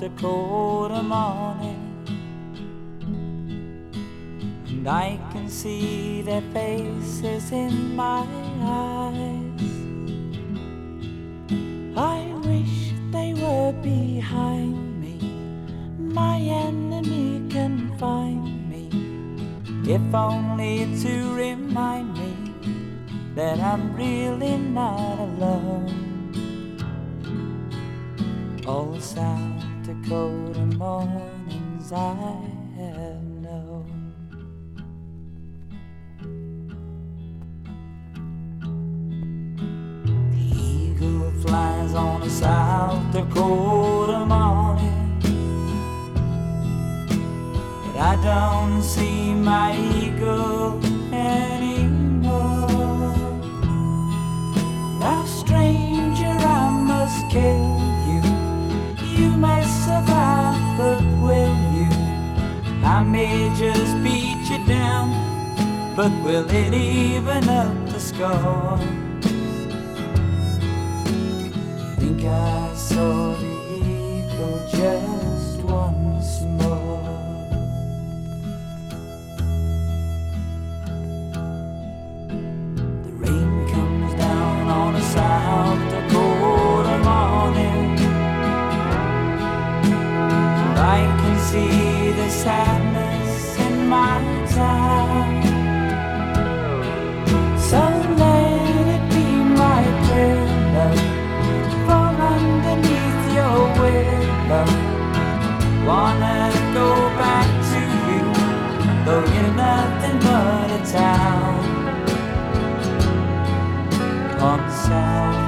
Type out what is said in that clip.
Dakota morning, and I can see their faces in my eyes. I wish they were behind me, my enemy can find me, if only to remind me that I'm really not alone. All South Dakota mornings I have known. The eagle flies on a South Dakota morning, but I don't see my eagle anymore. Now stranger, I must kill you. You may survive, but will you? I may just beat you down, but will it even up the score? Think I saw the eagle just once more. The rain comes down on a South Dakota morning, I can see the sadness in my town. So let it be my prayer, love, fall underneath your willow. Wanna go back to you, though you're nothing but a town on the South